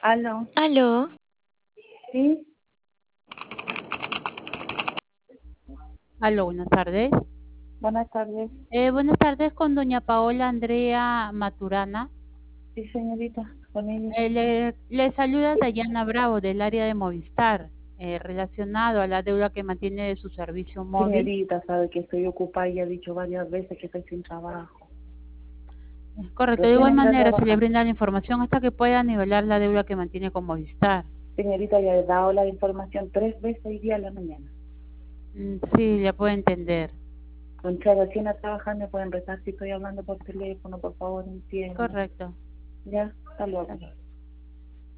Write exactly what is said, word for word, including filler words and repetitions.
Aló, Aló, sí, Aló, buenas tardes. buenas tardes. Eh, buenas tardes con doña Paola Andrea Maturana. Sí, señorita, con ella. Eh, le, le saluda Dayana Bravo del área de Movistar, eh, relacionado a la deuda que mantiene de su servicio móvil. Señorita, sabe que estoy ocupada y ha dicho varias veces que estoy sin trabajo. Es correcto, de Recién igual entré a manera se le trabajar. brinda la información hasta que pueda nivelar la deuda que mantiene con Movistar. Señorita, ya he dado la información tres veces hoy día a la mañana. Mm, sí, ya puedo entender. Concha, recién a trabajar me pueden rezar si estoy hablando por teléfono, por favor, entienda. Correcto. Ya, hasta luego.